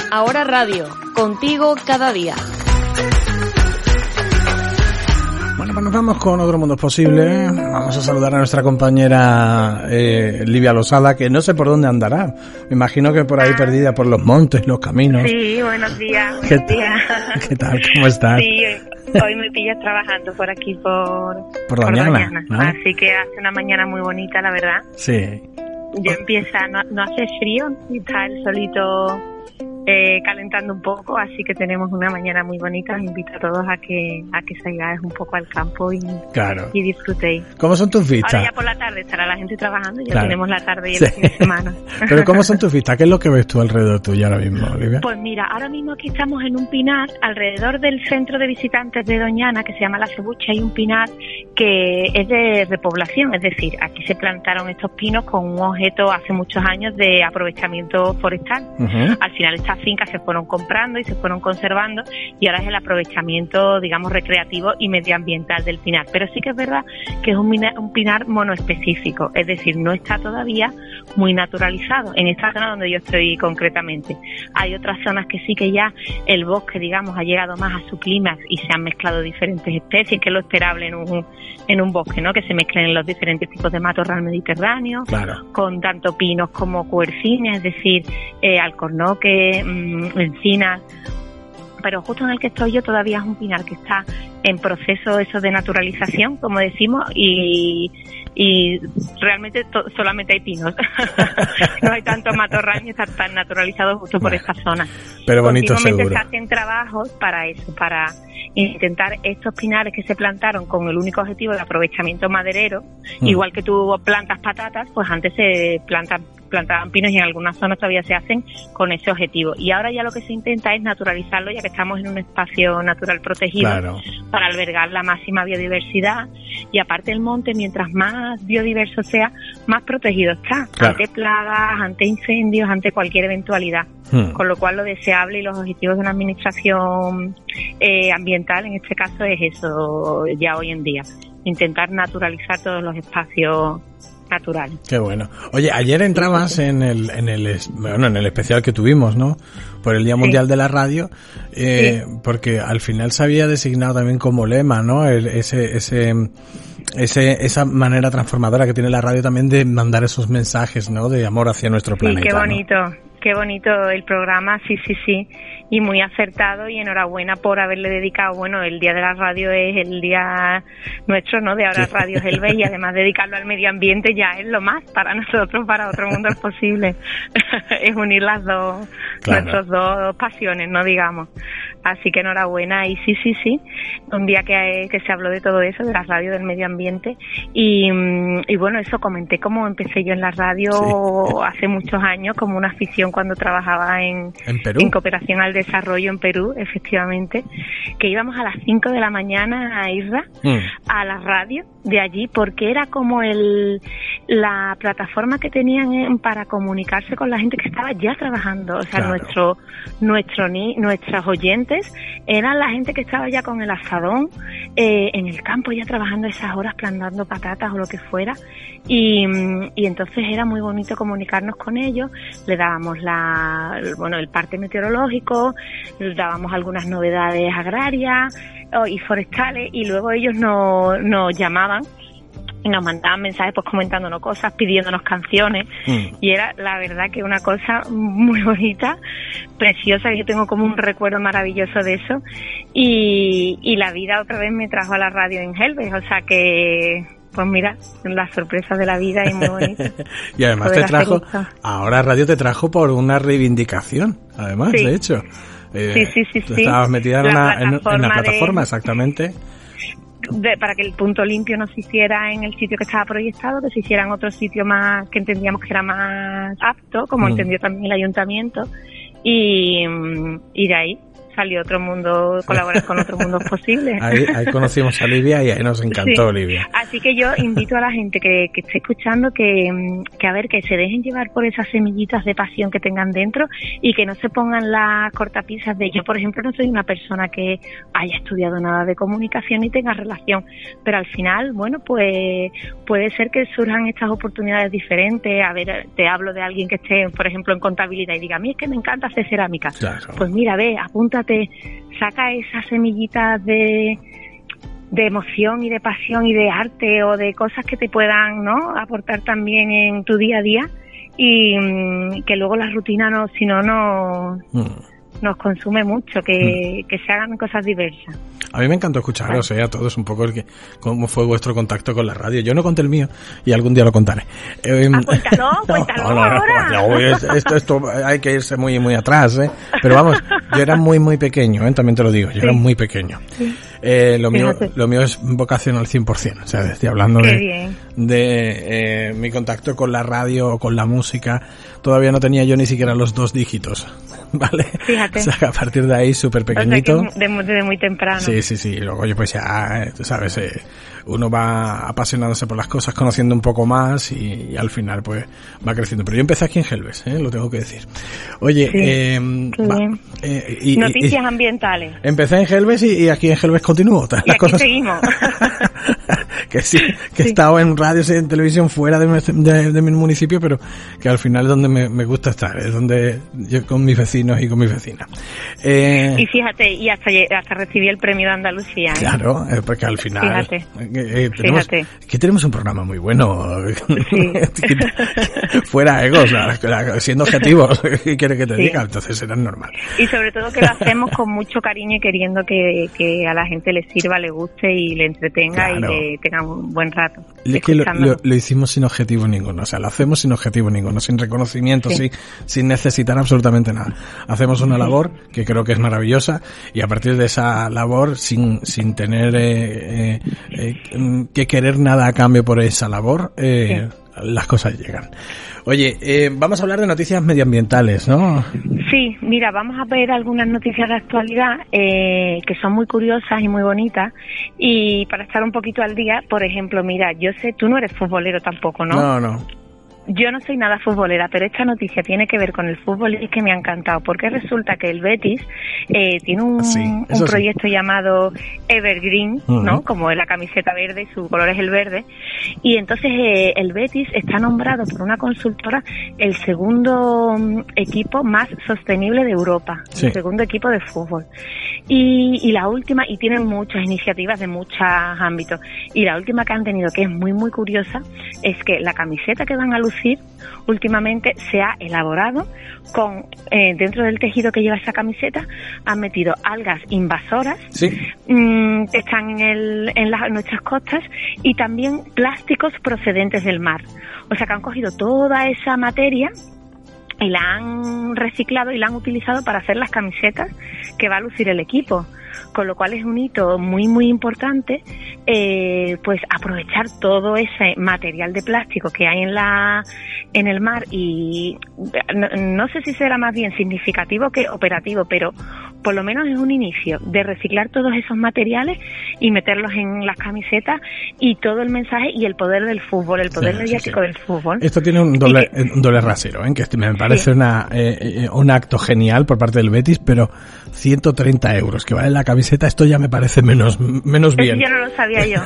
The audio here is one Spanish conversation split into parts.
Ahora Radio, contigo cada día. Bueno, pues nos vamos con Otro Mundo Posible. Vamos a saludar a nuestra compañera Livia Losada, que no sé por dónde andará. Me imagino que por ahí perdida por los montes, los caminos. Sí, buenos días. ¿Qué tal? ¿Cómo estás? Sí, hoy me pillas trabajando por aquí, por Doñana, ¿no? Así que hace una mañana muy bonita, la verdad. Sí. Ya empieza, no hace frío, está el solito calentando un poco, así que tenemos una mañana muy bonita. Os invito a todos a que salgáis un poco al campo y disfrutéis. ¿Cómo son tus vistas? Ahora ya por la tarde estará la gente trabajando, ya tenemos la tarde y el sí. fin de semana. Pero ¿cómo son tus vistas? ¿Qué es lo que ves tú alrededor tuyo ahora mismo, Olivia? Pues mira, ahora mismo aquí estamos en un pinar, alrededor del centro de visitantes de Doñana, que se llama La Cebucha, hay un pinar que es de repoblación, es decir, aquí se plantaron estos pinos con un objeto hace muchos años de aprovechamiento forestal. Uh-huh. Al final estas fincas se fueron comprando y se fueron conservando y ahora es el aprovechamiento, digamos, recreativo y medioambiental del pinar. Pero sí que es verdad que es un pinar monoespecífico, es decir, no está todavía muy naturalizado en esta zona donde yo estoy concretamente. Hay otras zonas que sí que ya el bosque, digamos, ha llegado más a su clima y se han mezclado diferentes especies, que es lo esperable en un bosque, ¿no? Que se mezclen los diferentes tipos de matorral mediterráneo, claro, con tanto pinos como quercines, es decir, alcornoque, encinas. Pero justo en el que estoy yo todavía es un pinar que está en proceso eso de naturalización, como decimos, y realmente solamente hay pinos. No hay tanto matorral ni está tan naturalizado justo por esta zona. Pero bonito seguro. seguro. Se hacen trabajos para eso, para intentar estos pinares que se plantaron con el único objetivo de aprovechamiento maderero, igual que tú plantas patatas, pues antes se plantaban pinos y en algunas zonas todavía se hacen con ese objetivo. Y ahora ya lo que se intenta es naturalizarlo, ya que estamos en un espacio natural protegido, claro, para albergar la máxima biodiversidad. Y aparte el monte, mientras más biodiverso sea, más protegido está, claro, ante plagas, ante incendios, ante cualquier eventualidad. Con lo cual lo deseable y los objetivos de una administración ambiental en este caso es eso ya hoy en día, intentar naturalizar todos los espacios naturales. Qué bueno. Oye, ayer entrabas en el especial que tuvimos, ¿no? Por el Día Mundial de la Radio, porque al final se había designado también como lema, ¿no? Esa manera transformadora que tiene la radio también de mandar esos mensajes, ¿no? De amor hacia nuestro planeta. Qué bonito. ¿No? Qué bonito el programa, sí, y muy acertado, y enhorabuena por haberle dedicado, bueno, el Día de la Radio es el día nuestro, ¿no? De Ahora Radio es el BES, y además dedicarlo al medio ambiente ya es lo más para nosotros, para Otro Mundo es posible. Es unir las dos, claro, nuestras dos pasiones, ¿no? Digamos. Así que enhorabuena, y sí, un día que se habló de todo eso, de la radio, del medio ambiente, y bueno, eso comenté cómo empecé yo en la radio hace muchos años, como una afición cuando trabajaba en Perú, en cooperación al desarrollo en Perú, efectivamente, que íbamos a las 5 de la mañana a Isra, a la radio de allí, porque era como la plataforma que tenían para comunicarse con la gente que estaba ya trabajando, o sea, claro, nuestros oyentes eran la gente que estaba ya con el asadón en el campo, ya trabajando esas horas plantando patatas o lo que fuera, y entonces era muy bonito comunicarnos con ellos. Le dábamos el parte meteorológico, le dábamos algunas novedades agrarias y forestales, y luego ellos nos llamaban y nos mandaban mensajes pues comentándonos cosas, pidiéndonos canciones, y era la verdad que una cosa muy bonita, preciosa, que yo tengo como un recuerdo maravilloso de eso, y la vida otra vez me trajo a la radio en Helves, o sea que pues mira, las sorpresas de la vida y muy bonito. Y además ahora radio te trajo por una reivindicación, además, de hecho. Sí. Estabas metida en una plataforma, exactamente. Para que el punto limpio no se hiciera en el sitio que estaba proyectado, que se hiciera en otro sitio más que entendíamos que era más apto, como entendió también el ayuntamiento, y de ahí salió Otro Mundo, colaborar con Otro Mundo Posible. Ahí conocimos a Livia y ahí nos encantó, sí. Livia. Así que yo invito a la gente que esté escuchando que a ver, que se dejen llevar por esas semillitas de pasión que tengan dentro y que no se pongan las cortapisas de... Yo, por ejemplo, no soy una persona que haya estudiado nada de comunicación ni tenga relación, pero al final, bueno, pues puede ser que surjan estas oportunidades diferentes. A ver, te hablo de alguien que esté, por ejemplo, en contabilidad y diga, a mí es que me encanta hacer cerámica. Claro. Pues mira, ve, apúntate, saca esas semillitas de emoción y de pasión y de arte o de cosas que te puedan, ¿no?, aportar también en tu día a día y que luego la rutina nos consume mucho, que se hagan cosas diversas. A mí me encantó escucharos, a todos un poco cómo fue vuestro contacto con la radio. Yo no conté el mío y algún día lo contaré. Cuéntalo ahora. No, esto hay que irse muy muy atrás, Pero vamos, yo era muy muy pequeño, también te lo digo, yo era muy pequeño. Sí. Lo mío es vocación al 100%, o sea, estoy hablando de mi contacto con la radio o con la música. Todavía no tenía yo ni siquiera los 2 dígitos, ¿vale? Fíjate. O sea, que a partir de ahí súper pequeñito. O sea, que desde muy temprano. Sí. Y luego yo pues ya, tú sabes, uno va apasionándose por las cosas, conociendo un poco más y al final pues va creciendo. Pero yo empecé aquí en Gelbes, lo tengo que decir. Oye, noticias ambientales. Empecé en Gelbes y aquí en Gelbes continúo. Y aquí seguimos. que sí, he estado en radio y en televisión fuera de mi municipio, pero que al final es donde me gusta estar, es donde yo con mis vecinos y con mis vecinas. Y fíjate, y hasta recibí el premio de Andalucía. Claro, porque al final Fíjate. tenemos un programa muy bueno. Sí. Fuera egos, siendo objetivos, ¿qué quieres que te diga? Entonces era normal. Y sobre todo que lo hacemos con mucho cariño y queriendo que a la gente le sirva, le guste y le entretenga, claro, y le tenga un buen rato. Es que lo hicimos sin objetivo ninguno, o sea, lo hacemos sin objetivo ninguno, sin reconocimiento, sin necesitar absolutamente nada. Hacemos una labor que creo que es maravillosa y a partir de esa labor, sin tener que querer nada a cambio por esa labor, las cosas llegan. Oye, vamos a hablar de noticias medioambientales, ¿no? Sí, mira, vamos a ver algunas noticias de actualidad que son muy curiosas y muy bonitas, y para estar un poquito al día, por ejemplo, mira, yo sé, tú no eres futbolero tampoco, ¿no? No. Yo no soy nada futbolera, pero esta noticia tiene que ver con el fútbol y es que me ha encantado, porque resulta que el Betis tiene un proyecto llamado Evergreen, ¿no? Como es la camiseta verde y su color es el verde, y entonces el Betis está nombrado por una consultora el segundo equipo más sostenible de Europa, el segundo equipo de fútbol. Y la última, y tienen muchas iniciativas de muchos ámbitos, y la última que han tenido, que es muy muy curiosa, es que la camiseta que van a lucir últimamente se ha elaborado con dentro del tejido que lleva esa camiseta han metido algas invasoras que están en nuestras costas, y también plásticos procedentes del mar. O sea que han cogido toda esa materia y la han reciclado y la han utilizado para hacer las camisetas que va a lucir el equipo, con lo cual es un hito muy muy importante, pues aprovechar todo ese material de plástico que hay en el mar, y no sé si será más bien significativo que operativo, pero por lo menos es un inicio de reciclar todos esos materiales y meterlos en las camisetas, y todo el mensaje y el poder del fútbol, el poder mediático del fútbol. Esto tiene un doble rasero, que me parece un acto genial por parte del Betis, pero 130 euros que vale la camiseta, esto ya me parece menos bien. Yo no lo sabía yo.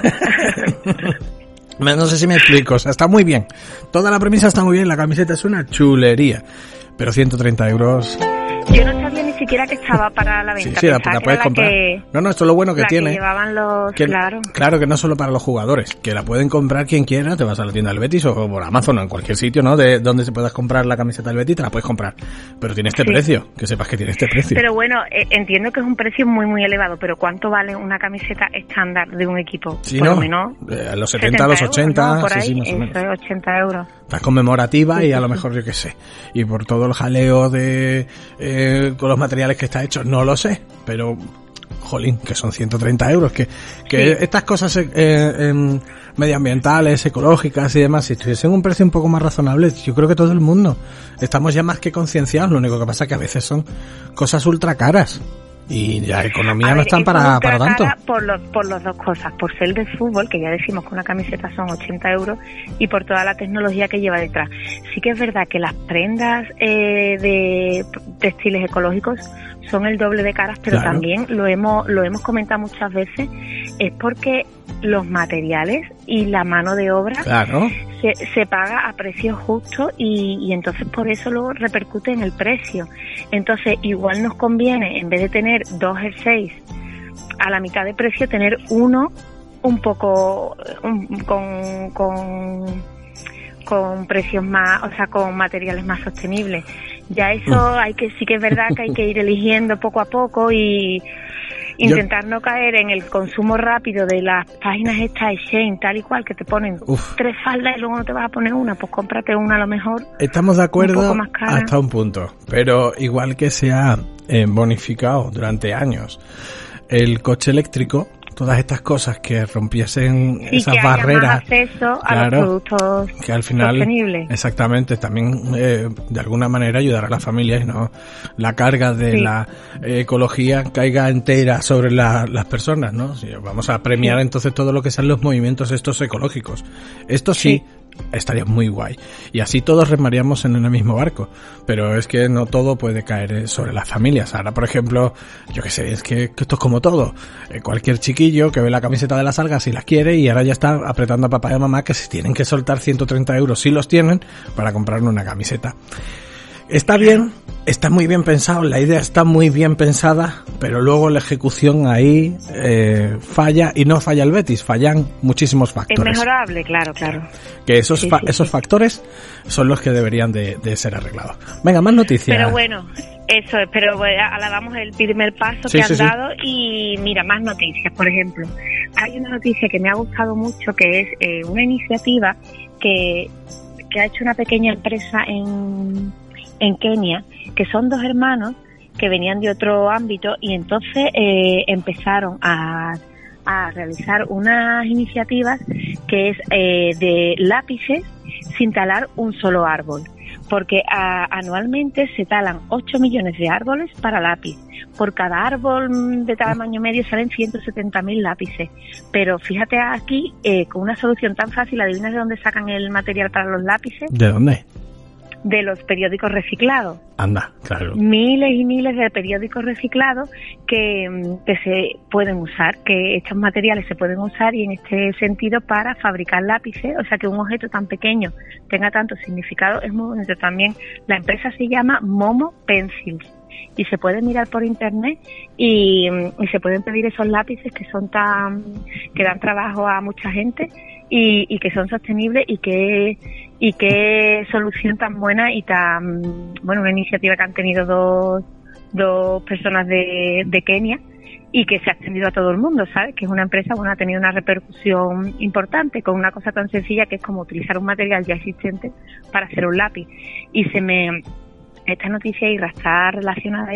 No sé si me explico, o sea, está muy bien. Toda la premisa está muy bien, la camiseta es una chulería, pero 130 euros... Yo no sabía ni siquiera que estaba para la venta. Sí, la puedes comprar. No, esto es lo bueno que tiene. Que llevaban los... Claro, que no solo para los jugadores, que la pueden comprar quien quiera, te vas a la tienda del Betis o por Amazon o en cualquier sitio, ¿no? De donde se puedas comprar la camiseta del Betis, te la puedes comprar. Pero tiene este precio, que sepas que tiene este precio. Pero bueno, entiendo que es un precio muy, muy elevado, pero ¿cuánto vale una camiseta estándar de un equipo? Sí, por ¿no? lo menos... A los 70, a los 80, euros, ¿no? Por ahí, más o menos. 80 euros. Está conmemorativa y a lo mejor yo qué sé. Y por todo el jaleo de con los materiales que está hecho, no lo sé, pero jolín, que son 130 euros, que estas cosas medioambientales, ecológicas y demás, si tuviesen un precio un poco más razonable, yo creo que todo el mundo estamos ya más que concienciados. Lo único que pasa es que a veces son cosas ultra caras. Y la economía no están para tanto. Por las dos cosas, por ser de fútbol, que ya decimos que una camiseta son 80 euros, y por toda la tecnología que lleva detrás. Sí que es verdad que las prendas de textiles ecológicos son el doble de caras, pero claro, también lo hemos comentado muchas veces, es porque los materiales y la mano de obra, claro, se paga a precios justos, y entonces por eso luego repercute en el precio. Entonces igual nos conviene, en vez de tener 2 jerseys a la mitad de precio, tener uno un poco con precios más, o sea, con materiales más sostenibles. Ya eso sí que es verdad que hay que ir eligiendo poco a poco y intentar no caer en el consumo rápido de las páginas estas de Shein, tal y cual, que te ponen 3 faldas y luego no te vas a poner una, pues cómprate una a lo mejor. Estamos de acuerdo hasta un punto, pero igual que se ha bonificado durante años el coche eléctrico, todas estas cosas que rompiesen esas barreras, más acceso a los productos que al final, sostenibles. Exactamente, también de alguna manera ayudar a las familias y no la carga de la ecología caiga entera sobre las personas, ¿no? Si vamos a premiar entonces todo lo que sean los movimientos estos ecológicos. Esto sí estaría muy guay. Y así todos remaríamos en el mismo barco. Pero es que no todo puede caer sobre las familias. Ahora, por ejemplo, yo qué sé, es que esto es como todo. Cualquier chiquillo que ve la camiseta de las algas y las quiere, y ahora ya está apretando a papá y a mamá que se tienen que soltar 130 euros, si los tienen, para comprarle una camiseta. Está bien, está muy bien pensado, la idea está muy bien pensada, pero luego la ejecución ahí falla, y no falla el Betis, fallan muchísimos factores. Es mejorable, claro. Que esos factores son los que deberían de ser arreglados. Venga, más noticias. Pero bueno, eso es, pero ahora damos el primer paso que han dado, y mira, más noticias. Por ejemplo, hay una noticia que me ha gustado mucho, que es una iniciativa que ha hecho una pequeña empresa en Kenia, que son 2 hermanos que venían de otro ámbito, y entonces empezaron a realizar unas iniciativas que es de lápices sin talar un solo árbol, porque anualmente se talan 8 millones de árboles para lápiz. Por cada árbol de tamaño medio salen 170.000 lápices. Pero fíjate aquí, con una solución tan fácil, ¿adivinas de dónde sacan el material para los lápices? ¿De dónde? De los periódicos reciclados. Anda, claro. Miles y miles de periódicos reciclados que se pueden usar, que estos materiales se pueden usar, y en este sentido para fabricar lápices, o sea que un objeto tan pequeño tenga tanto significado, es muy bonito también. La empresa se llama Momo Pencils, y se puede mirar por internet y se pueden pedir esos lápices que dan trabajo a mucha gente, y que son sostenibles, y qué solución tan buena y tan bueno, una iniciativa que han tenido dos personas de Kenia, y que se ha extendido a todo el mundo, ¿sabes? Que es una empresa, bueno, ha tenido una repercusión importante con una cosa tan sencilla que es como utilizar un material ya existente para hacer un lápiz. Y esta noticia está relacionada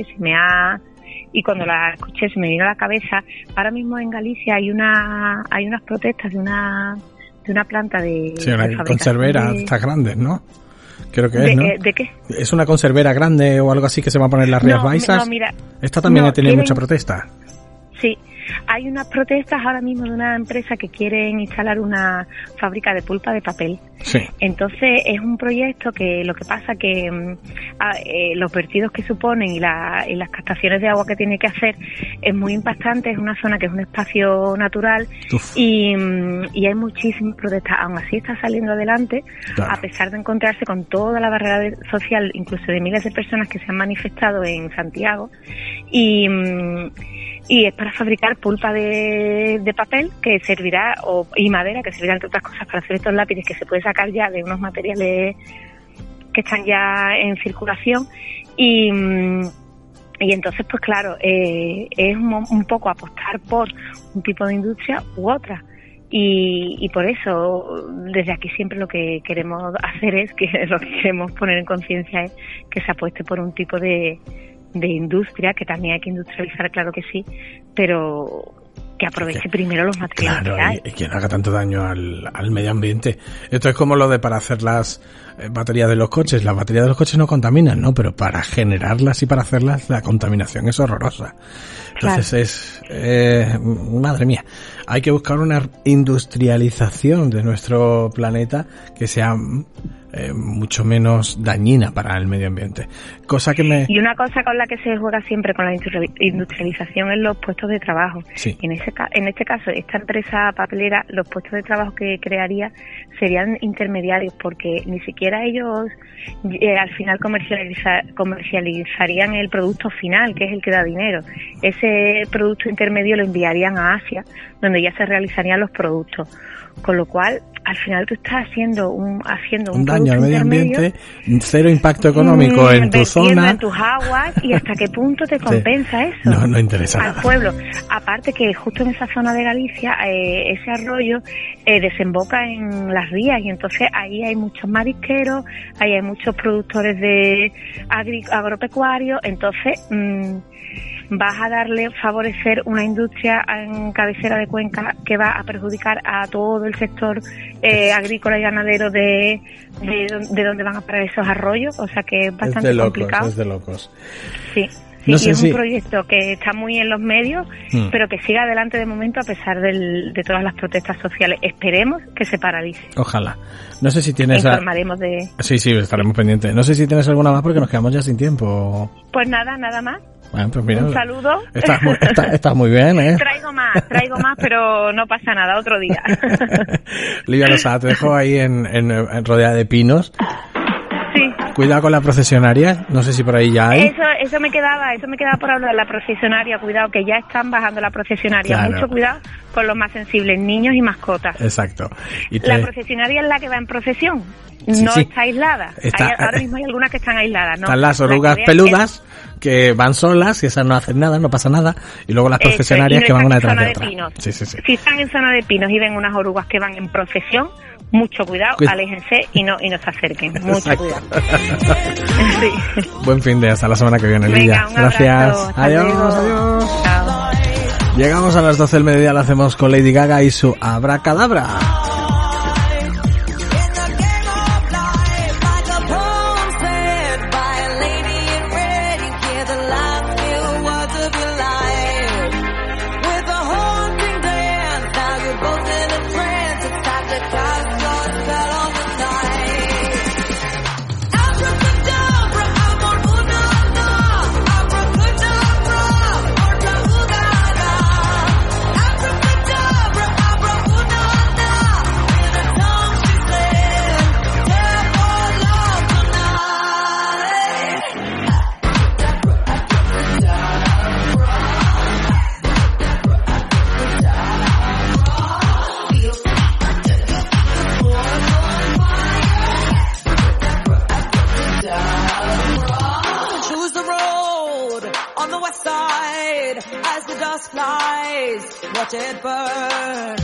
y cuando la escuché se me vino a la cabeza. Ahora mismo en Galicia hay unas protestas de una planta de... Sí, una conservera, estas grandes, ¿no? Creo que es, ¿no? ¿De qué? ¿Es una conservera grande o algo así que se va a poner las Rías Baixas? No, mira... Esta también ha tenido mucha protesta. Sí, hay unas protestas ahora mismo de una empresa que quieren instalar una fábrica de pulpa de papel. Sí. Entonces es un proyecto que lo que pasa que los vertidos que suponen y las captaciones de agua que tiene que hacer es muy impactante. Es una zona que es un espacio natural y hay muchísimas protestas. Aún así está saliendo adelante, claro, a pesar de encontrarse con toda la barrera social, incluso de miles de personas que se han manifestado en Santiago, y es para fabricar pulpa de papel que servirá, y madera que servirá, entre otras cosas, para hacer estos lápices que se puede sacar ya de unos materiales que están ya en circulación. Y entonces, pues claro, es un poco apostar por un tipo de industria u otra. Y por eso, desde aquí siempre lo que queremos hacer lo que queremos poner en conciencia es que se apueste por un tipo de industria, que también hay que industrializar, claro que sí, pero que aproveche primero los materiales que hay. Y que no haga tanto daño al medio ambiente. Esto es como lo de para hacer las baterías de los coches. Las baterías de los coches no contaminan, ¿no? Pero para generarlas y para hacerlas, la contaminación es horrorosa. Entonces madre mía, hay que buscar una industrialización de nuestro planeta que sea mucho menos dañina para el medio ambiente. Y una cosa con la que se juega siempre con la industrialización es los puestos de trabajo. Sí. En este caso, esta empresa papelera, los puestos de trabajo que crearía serían intermediarios, porque ni siquiera ellos al final comercializarían el producto final, que es el que da dinero. Ese producto intermedio lo enviarían a Asia, donde ya se realizarían los productos. Con lo cual, al final tú estás haciendo un daño al medio ambiente, cero impacto económico en tu zona, en tus aguas, y hasta qué punto te compensa eso. No interesa al nada. Pueblo. Aparte que justo en esa zona de Galicia, ese arroyo desemboca en las rías, y entonces ahí hay muchos marisqueros, ahí hay muchos productores de agropecuarios, entonces vas a favorecer una industria en cabecera de Cuenca que va a perjudicar a todo el sector agrícola y ganadero de donde van a parar esos arroyos, o sea que es bastante complicado. Es de locos. Sí. Sí, no sé, y es un proyecto que está muy en los medios, pero que siga adelante de momento a pesar de todas las protestas sociales. Esperemos que se paralice. Ojalá. No sé si tienes... Informaremos de... Sí, estaremos pendientes. No sé si tienes alguna más porque nos quedamos ya sin tiempo. Pues nada más. Bueno, pues mira, un saludo. Estás muy bien, ¿eh? Traigo más, pero no pasa nada, otro día. Livia Losada, te dejo ahí en rodeada de pinos. Sí. Cuidado con la procesionaria, no sé si por ahí ya hay. Eso me quedaba por hablar de la procesionaria. Cuidado, que ya están bajando la procesionaria. Claro. Mucho cuidado con los más sensibles, niños y mascotas. Exacto. La procesionaria es la que va en procesión, está aislada. Ahora mismo hay algunas que están aisladas, ¿no? Están las orugas peludas que van solas, y esas no hacen nada, no pasa nada, y luego las procesionarias que van una detrás de otra. Sí. Si están en zona de pinos y ven unas orugas que van en procesión, mucho cuidado, aléjense y no se acerquen. Mucho cuidado. Sí. Buen fin de hasta la semana que viene, Lidia. Gracias. Adiós. Chao. Llegamos a las 12 del mediodía, lo hacemos con Lady Gaga y su Abracadabra. Watch it burn.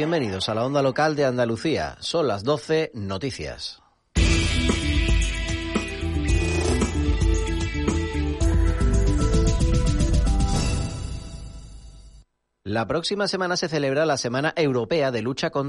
Bienvenidos a la onda local de Andalucía. Son las 12, noticias. La próxima semana se celebra la Semana Europea de Lucha contra